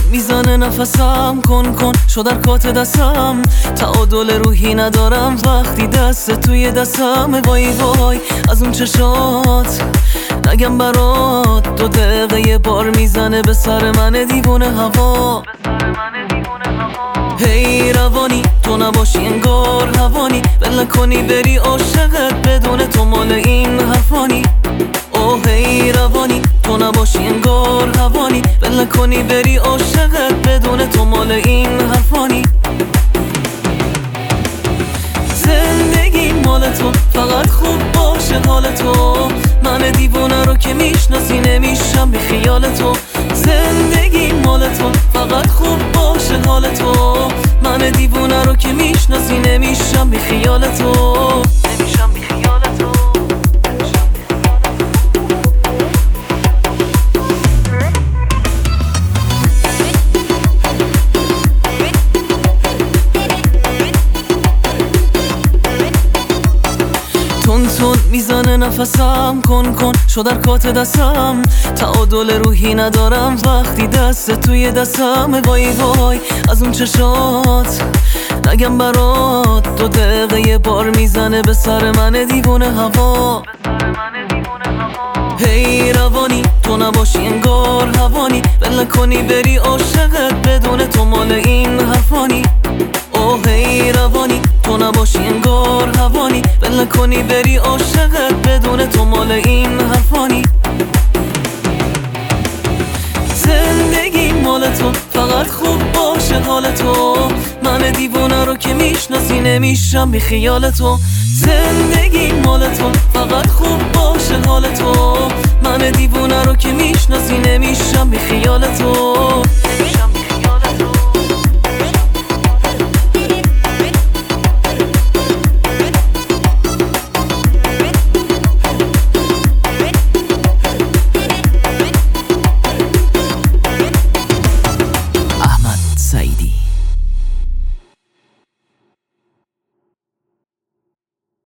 میزنه نفسم، کن شد حرکات دستم. تعادل روحی ندارم وقتی دست توی دستم. وای از اون چشات نگم برات، 2 دقیقه یه بار میزنه به سر من دیوونه هوا. هی روانی تو نباشی انگار هوانی، ول کنی بری عاشقت بدون تو مال این حرفانی. اوه هی روانی تو نباشی انگار هوانی، ول کنی بری عاشقت بدون تو مال این حرفانی. زندگی مال تو، فقط خوب باشه حال تو. من دیوونه رو که میشناسی نمیشم بی خیال تو. زندگی مال تو، فقط خوب باشه حال تو. من دیوونه رو که میشناسی نمیشم بی خیال تو. نمیشم بی خیال تو. تون میزنه نفسم، کن شد حرکات دستم. تعادل روحی ندارم وقتی دست توی دستم. وای از اون چشات نگم برات، 2 دقیقه یه بار میزنه به سر من دیوونه هوا. هی روانی تو نباشی انگار هوانی، ول کنی بری عاشقت بدون تو مال این حرفانی. اوه هی روانی تو نباشی انگار هوانی، ول کنی بری عاشقت بدون تو مال این حرفانی. زندگی مال تو، فقط خوب باشه حال تو. من دیوونه رو که میشناسی نمیشم بی خیال تو. زندگی مال تو، فقط خوب باشه حال تو. من دیوونه رو که میشناسی نمیشم بی خیال تو.